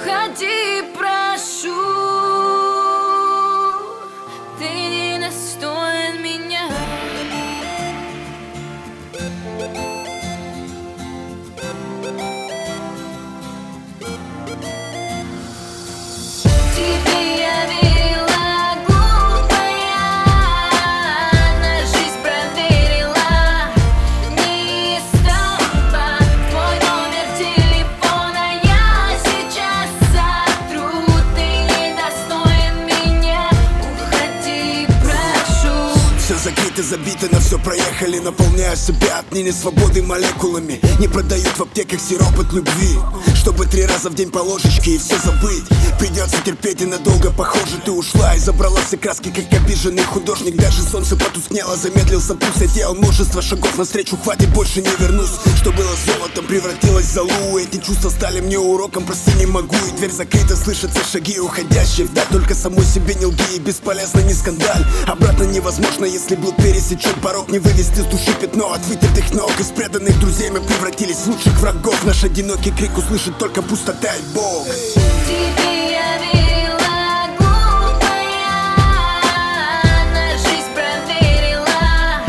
уходи, прошу. Ты недостоин меня. Тебе я верила, глупая, на жизнь проверила. Неистово твой номер телефона я сейчас сотру. Ты недостоин меня, уходи, прошу. Все закрыто, забито, на все проехали. Наполняю себя от не свободы молекулами. Не продают в аптеках сироп от любви, чтобы 3 раза в день по ложечке и все забыть. Придется терпеть и надолго, похоже, ты ушла и забрала все краски, как обиженный художник. Даже солнце потускнело, замедлился пульс. Я делал множество шагов навстречу, хватит, больше не вернусь. Что было золотом, превратилось в золу. Эти чувства стали мне уроком, прости, не могу. И дверь закрыта, слышатся шаги уходящие вдаль. Только самой себе не лги, и бесполезно, не скандаль. Обратно невозможно, если был пересечен порог. Не вывести с души пятно от вытертых ног. Из преданных друзей мы превратились в лучших врагов. Наш одинокий крик услышит только пустота и Бог. Тебе я верила, глупая, на жизнь проверила.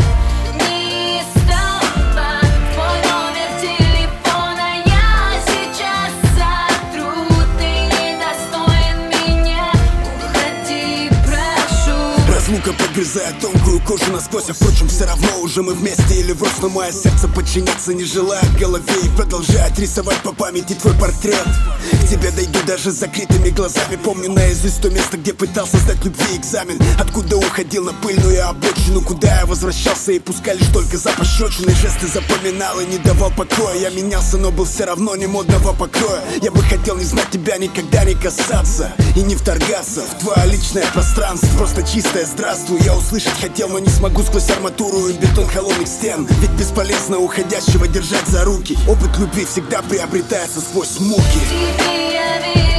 Неистово твой номер телефона я сейчас сотру. Ты недостоин меня, уходи, прошу. Разлука подгрызает тонкую кожу насквозь. А впрочем, все равно уже мы вместе или врозь. Но мое сердце подчиняться не желает голове и продолжает рисовать по памяти твой портрет. К тебе дойду даже с закрытыми глазами. Помню наизусть то место, где пытался сдать любви экзамен. Откуда уходил на пыльную обочину, куда я возвращался и пускай лишь только за пощечины. Жесты запоминал и не давал покоя. Я менялся, но был все равно не модного покроя. Я бы хотел не знать тебя, никогда не касаться и не вторгаться в твое личное пространство. Просто чистое здравствуй я услышать хотел, но не смогу сквозь арматуру и бетон холодных стен. Ведь бесполезно уходящего держать за руки. Опыт любви всегда приобретается сквозь муки. Тебе я верила.